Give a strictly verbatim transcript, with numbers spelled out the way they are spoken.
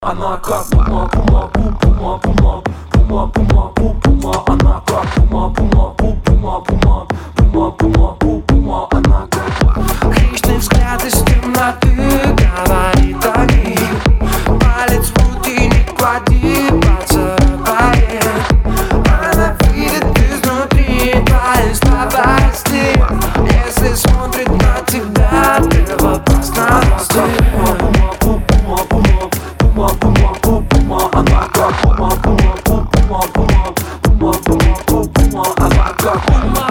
Она как пума, пума, пу, пума, пума, пума, пума, пу, пума. Она как пума, пума, пу, пума, пума, пума, пума, пу, пума. Она как хищный взгляд из темноты говорит о ней. Палец в будильник клади, поцарапает. Она видит изнутри твои слабости. Если смотрит на тебя, ты в опасности. пума, пума, пу, пума. Она как пума, пума, пу, пума, пума, пума, пума, пу, пума. Она как пума.